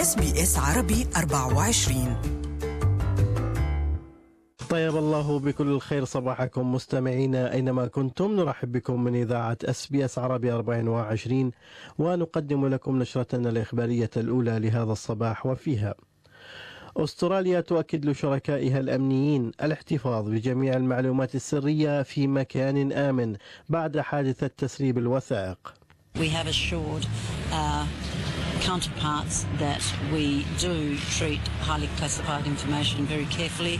SBS عربي 24. طيب الله بكل الخير صباحكم مستمعينا أينما كنتم. نرحب بكم من إذاعة SBS عربي 24 ونقدم لكم نشرتنا الإخبارية الأولى لهذا الصباح، وفيها: أستراليا تؤكد لشركائها الأمنيين الاحتفاظ بجميع المعلومات السرية في مكان آمن بعد حادثة تسريب الوثائق. We have assured our counterparts that we do treat highly classified information very carefully.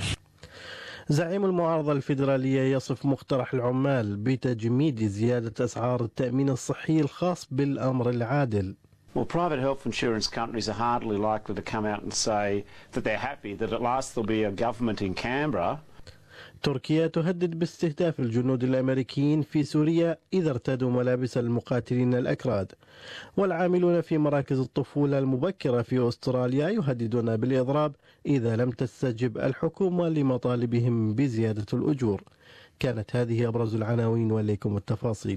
زعيم المعارضة الفيدرالية يصف مقترح العمال بتجميد زيادة أسعار التأمين الصحي الخاص بالأمر العادل. Well, private health insurance companies are hardly likely to come out and say that they're happy that at last there'll be a government in Canberra. تركيا تهدد باستهداف الجنود الأمريكيين في سوريا إذا ارتدوا ملابس المقاتلين الأكراد. والعاملون في مراكز الطفولة المبكرة في أستراليا يهددون بالإضراب إذا لم تستجب الحكومة لمطالبهم بزيادة الأجور. كانت هذه أبرز العناوين، وإليكم التفاصيل.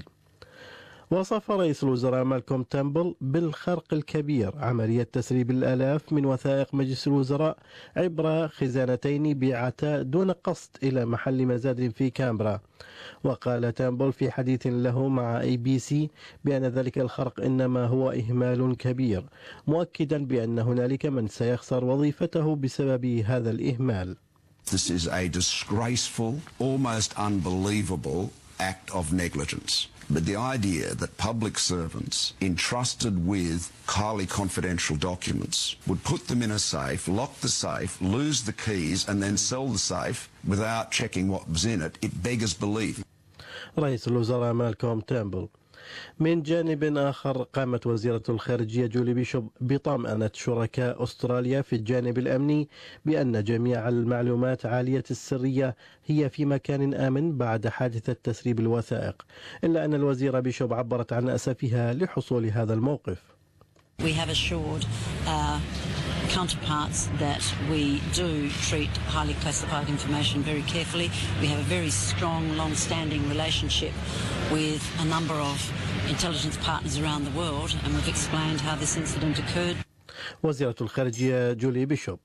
وصف رئيس الوزراء مالكوم تامبل بالخرق الكبير عملية تسريب الآلاف من وثائق مجلس الوزراء عبر خزانتين بيعتا دون قصد إلى محل مزاد في كامبرا. وقال تامبل في حديث له مع ABC بأن ذلك الخرق إنما هو إهمال كبير، مؤكدا بأن هنالك من سيخسر وظيفته بسبب هذا الإهمال. This is a disgraceful, almost unbelievable act of negligence. But the idea that public servants entrusted with highly confidential documents would put them in a safe, lock the safe, lose the keys and then sell the safe without checking what was in it, it beggars belief. رئيس الوزراء مالكوم تامبل. من جانب آخر، قامت وزيرة الخارجية جولي بيشوب بطمأنة شركاء أستراليا في الجانب الأمني بأن جميع المعلومات عالية السرية هي في مكان آمن بعد حادثة تسريب الوثائق، إلا أن الوزيرة بيشوب عبرت عن أسفها لحصول هذا الموقف. We have assured our counterparts that we do treat highly classified information very carefully. We have a very strong, long-standing relationship with a number of intelligence partners around the world, and we've explained how this incident occurred. وزيرة الخارجية جولي بيشوب.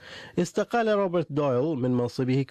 استقال روبرت دويل من منصبه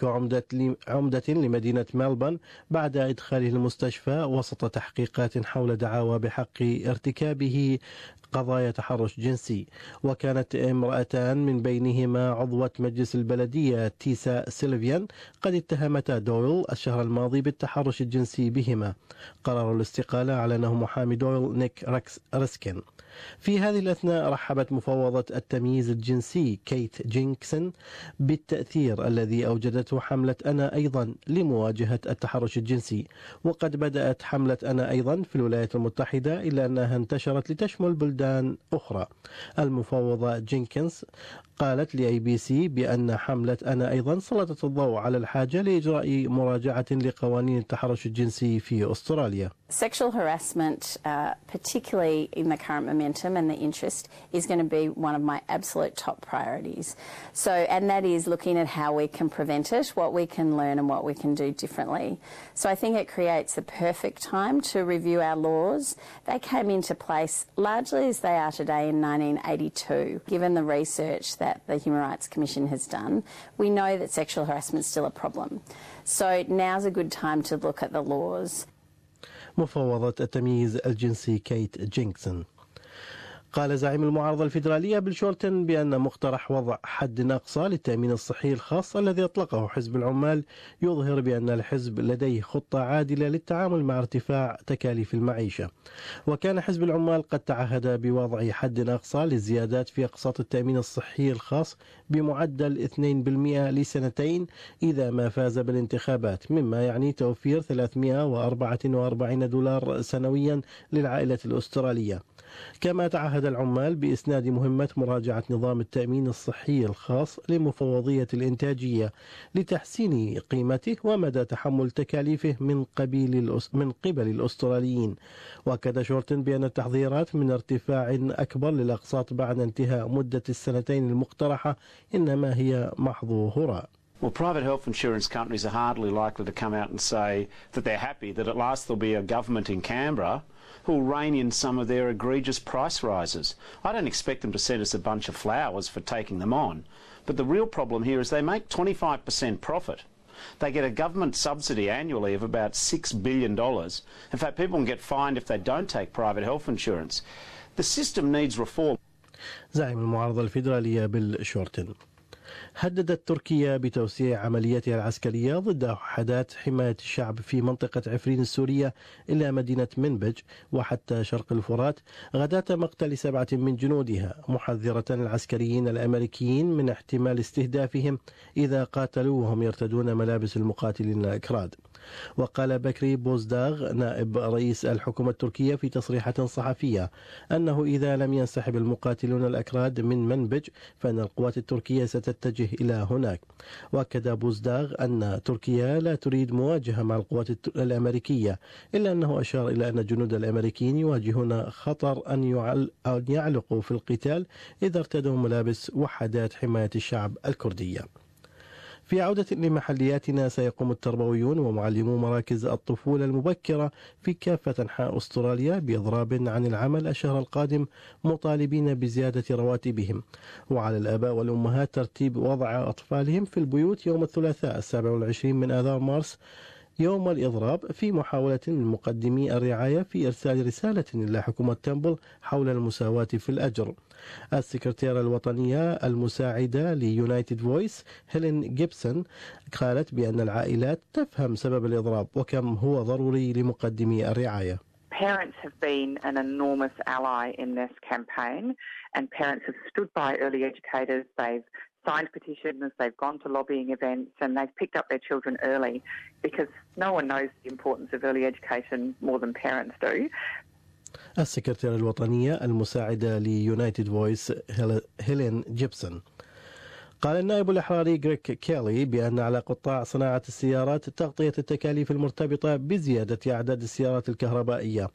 كعمدة لمدينة ملبورن بعد إدخاله المستشفى وسط تحقيقات حول دعاوى بحق ارتكابه قضايا تحرش جنسي. وكانت امرأتان من بينهما عضوة مجلس البلدية تيسا سيلفيان قد اتهمتا دويل الشهر الماضي بالتحرش الجنسي بهما. قرار الاستقالة أعلنه محامي دويل نيك ريسكين. في هذه الأثناء رحبت مفوضة التمييز الجنسي كيت جينكسون بالتأثير الذي أوجدته حملة أنا أيضا لمواجهة التحرش الجنسي. وقد بدأت حملة أنا أيضا في الولايات المتحدة، إلا أنها انتشرت لتشمل بلدان أخرى. المفوضة جينكنز قالت لABC بأن حملة أنا أيضا سلطت الضوء على الحاجة لإجراء مراجعة لقوانين التحرش الجنسي في أستراليا. Sexual harassment, particularly in the current momentum and the interest, is going to be one of my absolute top priorities. And that is looking at how we can prevent it, what we can learn and what we can do differently. So I think it creates the perfect time to review our laws. They came into place largely as they are today in 1982. Given the research that the Human Rights Commission has done, we know that sexual harassment is still a problem. So now's a good time to look at the laws. مفوضة التمييز الجنسي كيت جينكسون. قال زعيم المعارضة الفيدرالية بيل شورتن بأن مقترح وضع حد أقصى للتأمين الصحي الخاص الذي أطلقه حزب العمال يظهر بأن الحزب لديه خطة عادلة للتعامل مع ارتفاع تكاليف المعيشة. وكان حزب العمال قد تعهد بوضع حد أقصى للزيادات في أقساط التأمين الصحي الخاص بمعدل 2% لسنتين إذا ما فاز بالانتخابات، مما يعني توفير $344 سنويا للعائلة الأسترالية. كما تعهد العمال بإسناد مهمة مراجعة نظام التأمين الصحي الخاص لمفوضية الإنتاجية لتحسين قيمته ومدى تحمل تكاليفه من قبل الأستراليين. وأكد شورتن بأن التحذيرات من ارتفاع أكبر للأقساط بعد انتهاء مدة السنتين المقترحة إنما هي محض هراء. Well, private health insurance companies are hardly likely to come out and say that they're happy that at last there'll be a government in Canberra who'll rein in some of their egregious price rises. I don't expect them to send us a bunch of flowers for taking them on, but the real problem here is they make 25% profit. They get a government subsidy annually of about $6 billion. In fact, people can get fined if they don't take private health insurance. The system needs reform. زعيم المعارضة الفيدرالية بيل شورتن. هددت تركيا بتوسيع عملياتها العسكرية ضد وحدات حماية الشعب في منطقة عفرين السورية إلى مدينة منبج وحتى شرق الفرات غداة مقتل 7 من جنودها، محذرة العسكريين الأمريكيين من احتمال استهدافهم إذا قاتلوا وهم يرتدون ملابس المقاتلين الأكراد. وقال بكري بوزداغ نائب رئيس الحكومة التركية في تصريحات صحفية أنه إذا لم ينسحب المقاتلون الأكراد من منبج فإن القوات التركية ستتجه إلى هناك. وأكد بوزداغ أن تركيا لا تريد مواجهة مع القوات الأمريكية، إلا أنه أشار إلى أن الجنود الأمريكيين يواجهون خطر أن يعلقوا في القتال إذا ارتدوا ملابس وحدات حماية الشعب الكردية. في عودة لمحلياتنا، سيقوم التربويون ومعلمو مراكز الطفولة المبكرة في كافة أنحاء أستراليا بإضراب عن العمل الشهر القادم مطالبين بزيادة رواتبهم. وعلى الآباء والأمهات ترتيب وضع أطفالهم في البيوت يوم الثلاثاء 27 من آذار مارس يوم الإضراب، في محاولة من مقدمي الرعاية في إرسال رسالة إلى حكومة تمبل حول المساواة في الأجر. السكرتيرة الوطنية المساعدة ليونايتد فويس هيلين جيبسون قالت بأن العائلات تفهم سبب الإضراب وكم هو ضروري لمقدمي الرعاية. Parents have been an enormous ally in this campaign, and parents have stood by early educators. They've signed petitions, they've gone to lobbying events, and they've picked up their children early because no one knows the importance of early education more than parents do. السكرتيرة الوطنية المساعدة ليونايتد فويس هيلين جيبسون. قال النائب الأحراري غريغ كيلي بأن على قطاع صناعة السيارات تغطية التكاليف المرتبطة بزيادة أعداد السيارات الكهربائية.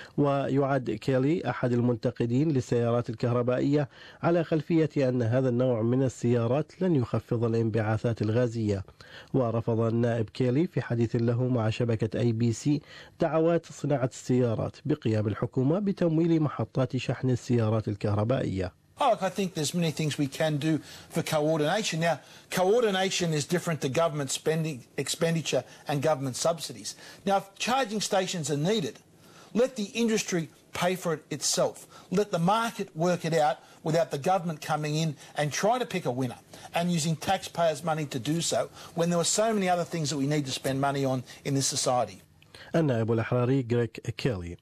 ويعد كيلي أحد المنتقدين للسيارات الكهربائية على خلفية أن هذا النوع من السيارات لن يخفض الانبعاثات الغازية. ورفض النائب كيلي في حديث له مع شبكة ABC دعوات صناعة السيارات بقيام الحكومة بتمويل محطات شحن السيارات الكهربائية. I think there's many things we can do for coordination. Now, coordination is different to government expenditure and government subsidies. Now, if charging stations are needed, let the industry pay for it itself. Let the market work it out without the government coming in and trying to pick a winner and using taxpayers' money to do so when there are so many other things that we need to spend money on in this society. النائب الأحراري غريغ كيلي.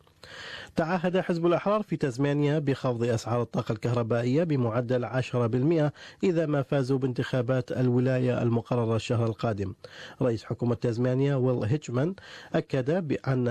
تعهد حزب الأحرار في تزمانيا بخفض أسعار الطاقة الكهربائية بمعدل 10% إذا ما فازوا بانتخابات الولاية المقررة الشهر القادم. رئيس حكومة تزمانيا ويل هيتشمان أعلن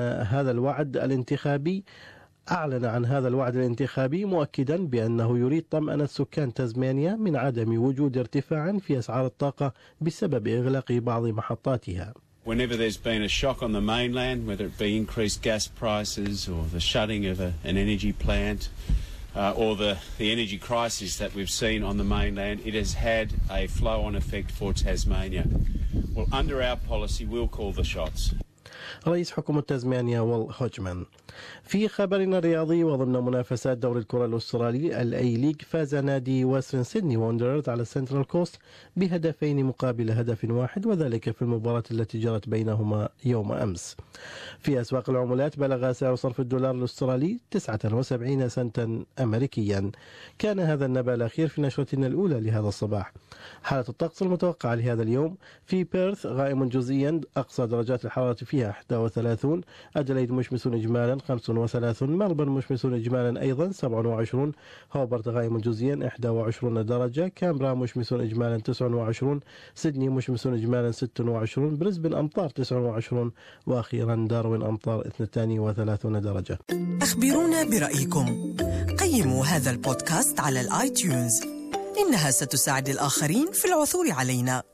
عن هذا الوعد الانتخابي مؤكدا بأنه يريد طمأنة سكان تزمانيا من عدم وجود ارتفاع في أسعار الطاقة بسبب إغلاق بعض محطاتها. Whenever there's been a shock on the mainland, whether it be increased gas prices or the shutting of an energy plant or the energy crisis that we've seen on the mainland, it has had a flow-on effect for Tasmania. Well, under our policy, we'll call the shots. رئيس حكومة تزمانيا ويل هوجمان. في خبرنا الرياضي، وضمن منافسات دوري الكرة الأسترالي الأي ليج، فاز نادي ويسترن سيدني وندررز على سنترال كوست بهدفين مقابل هدف واحد، وذلك في المباراة التي جرت بينهما يوم أمس. في أسواق العملات بلغ سعر صرف الدولار الأسترالي 79 سنتا أمريكيا. كان هذا النبأ الأخير في نشرتنا الأولى لهذا الصباح. حالة الطقس المتوقعة لهذا اليوم: في بيرث غائم جزئيا، أقصى درجات الحرارة فيها 31، أدليد مشمس إجمالا 35، ملبورن مشمس إجمالا أيضا 27، هوبرت غائم جزئيا 21 درجة، كامبرا مشمس إجمالا 29، سيدني مشمس إجمالا 26، بريسبن أمطار 29، وأخيرا داروين أمطار 32 درجة. أخبرونا برأيكم. قيموا هذا البودكاست على الآيتيونز، إنها ستساعد الآخرين في العثور علينا.